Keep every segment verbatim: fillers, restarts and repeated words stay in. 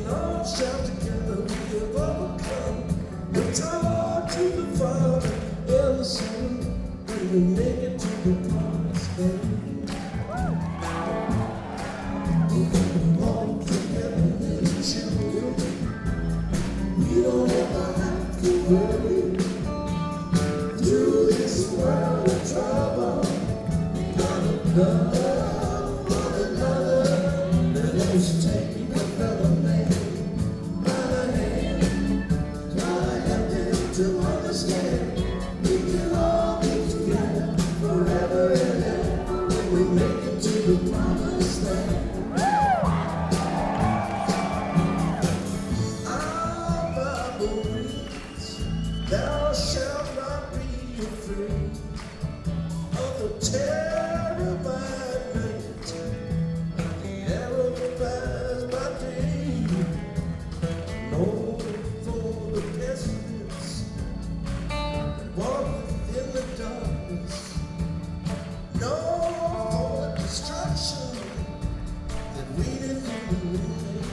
all shout together, we have overcome. We talk to the Father and the Son, we will make it to the promised land. We walk together, little children. We don't ever have to worry. Through this world of trouble, we gotta love one another. Let us take a fellow man by the hand, try to help him to understand. We can all be together forever and ever when we make it to the promised land. Our Bible reads, thou shalt not be afraid of the terror by night, the arrow that flies by day, nor for the pestilence that walketh in the darkness, nor for the destruction that waiteth in the midnight.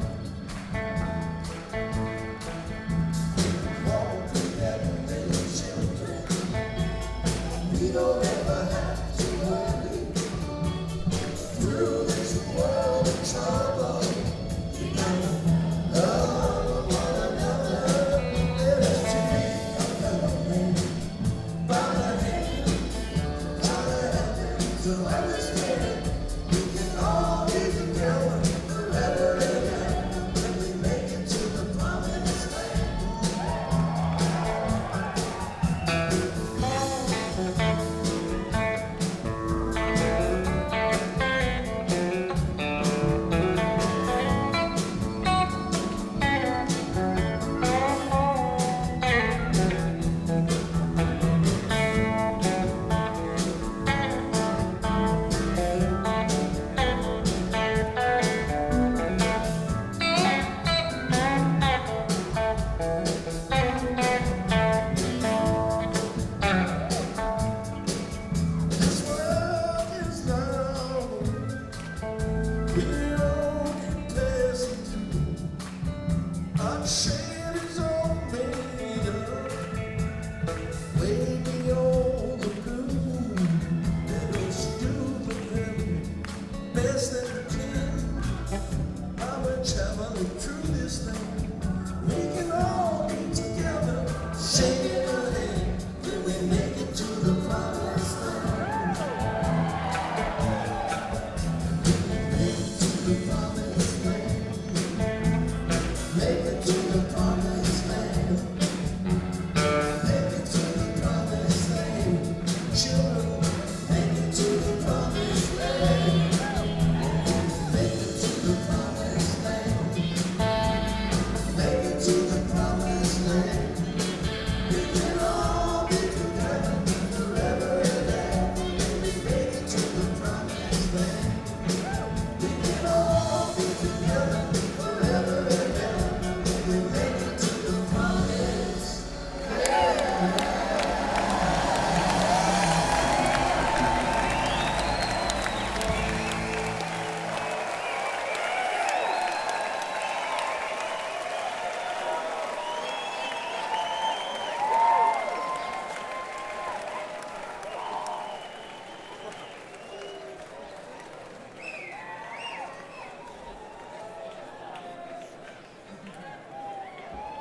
Walk together, little children. We don't ever have to worry. Through this world of trouble, we gotta love one another. Let us take a fellow man by the hand, try to help him to understand.